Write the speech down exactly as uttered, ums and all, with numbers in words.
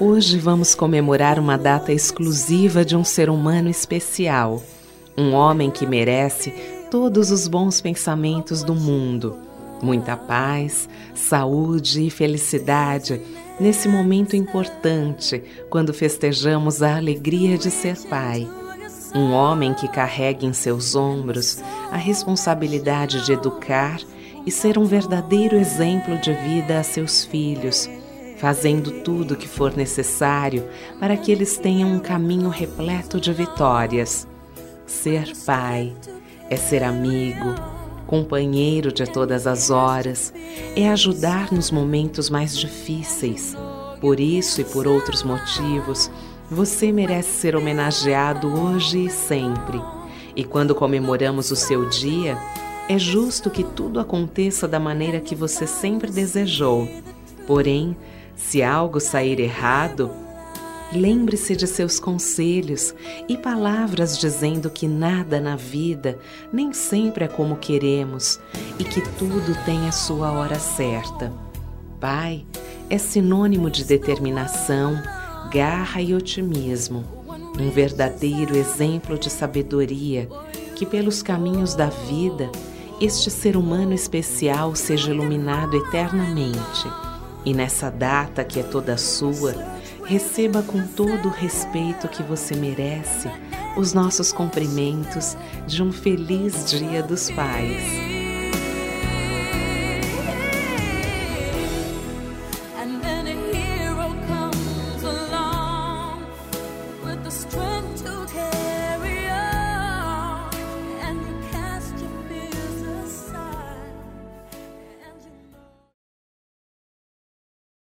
Hoje vamos comemorar uma data exclusiva de um ser humano especial, um homem que merece todos os bons pensamentos do mundo, muita paz, saúde e felicidade nesse momento importante quando festejamos a alegria de ser pai. Um homem que carrega em seus ombros a responsabilidade de educar e ser um verdadeiro exemplo de vida a seus filhos, fazendo tudo o que for necessário para que eles tenham um caminho repleto de vitórias. Ser pai é ser amigo, companheiro de todas as horas, é ajudar nos momentos mais difíceis. Por isso e por outros motivos, você merece ser homenageado hoje e sempre. E quando comemoramos o seu dia, é justo que tudo aconteça da maneira que você sempre desejou. Porém, se algo sair errado, lembre-se de seus conselhos e palavras dizendo que nada na vida nem sempre é como queremos e que tudo tem a sua hora certa. Pai é sinônimo de determinação, garra e otimismo, um verdadeiro exemplo de sabedoria, que pelos caminhos da vida este ser humano especial seja iluminado eternamente. E nessa data que é toda sua, receba com todo o respeito que você merece os nossos cumprimentos de um feliz Dia dos Pais.